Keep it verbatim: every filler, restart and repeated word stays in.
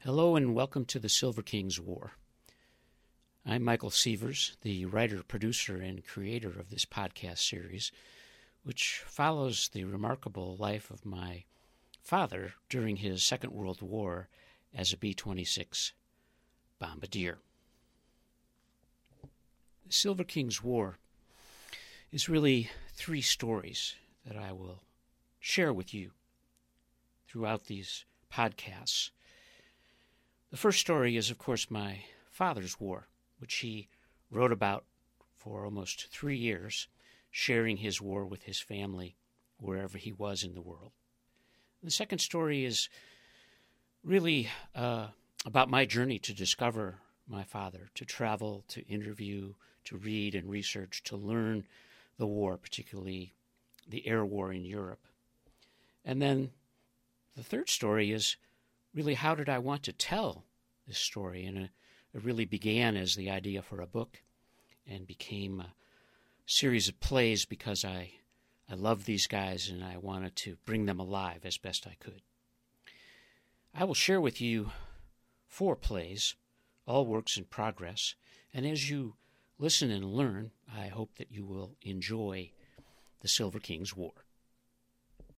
Hello and welcome to the Silver King's War. I'm Michael Sievers, the writer, producer, and creator of this podcast series, which follows the remarkable life of my father during his Second World War as a B twenty-six bombardier. The Silver King's War is really three stories that I will share with you throughout these podcasts. The first story is, of course, my father's war, which he wrote about for almost three years, sharing his war with his family wherever he was in the world. The second story is really uh, about my journey to discover my father, to travel, to interview, to read and research, to learn the war, particularly the air war in Europe. And then the third story is really, how did I want to tell this story? And it really began as the idea for a book and became a series of plays because I, I loved these guys and I wanted to bring them alive as best I could. I will share with you four plays, all works in progress, and as you listen and learn, I hope that you will enjoy the Silver King's War.